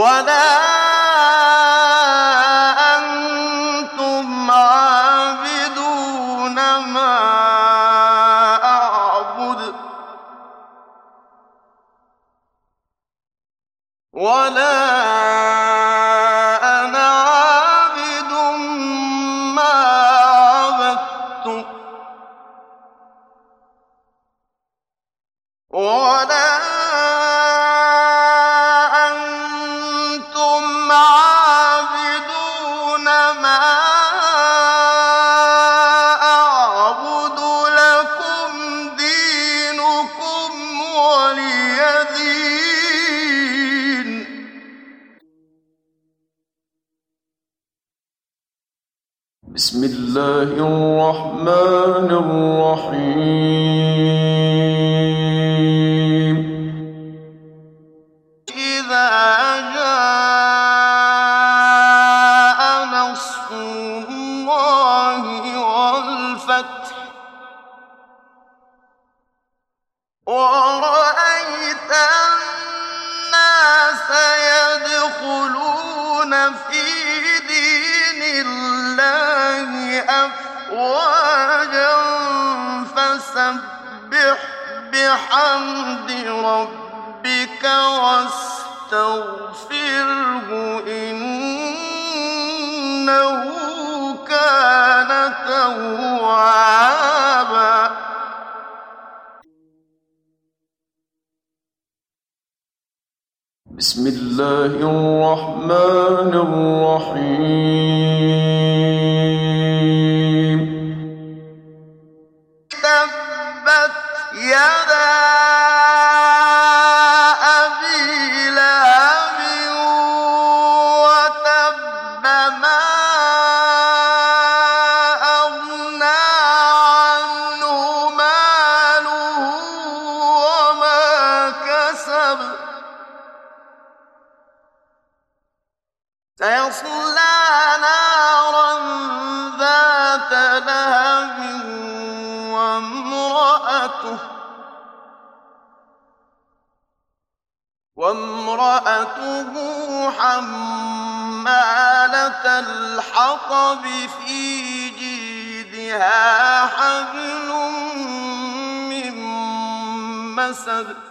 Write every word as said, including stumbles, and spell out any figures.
ولا أنتم عابدون ما أعبد ولا أنا عابد ما عبدتم ولا أنتم عابدون ما أعبد لكم دينكم ولي دين. بسم الله الرحمن الرحيم. إذا جاء نصر الله والفتح ورأيت الناس يدخلون في دين الله أفواجا فسبح بحمد ربك واستغفره إنه كان توابا. بسم الله الرحمن الرحيم. تبت يدا أبي لهب وتب ما أغنى عنه ماله وما كسب سيصلى نارا ذات لهب وامرأته وامرأته حمالة الحطب في جيدها حبل من مسد